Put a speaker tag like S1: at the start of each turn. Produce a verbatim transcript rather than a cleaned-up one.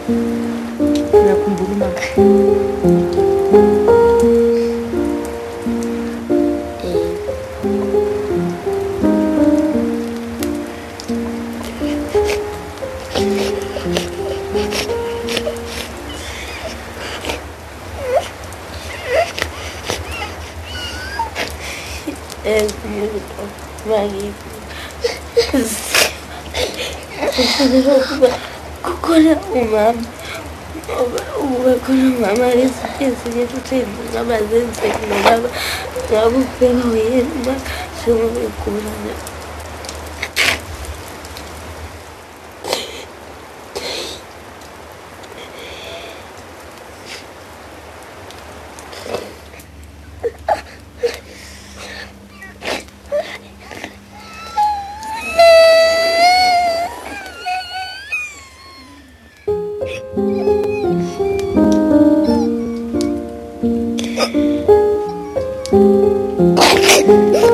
S1: Nakumbuka
S2: es beautiful, Maggie. Kukona umama, kukona umama esinye futhi ngaba zenze ngaba ngaba ubheka yena njengoba egula nje.
S3: Thank you.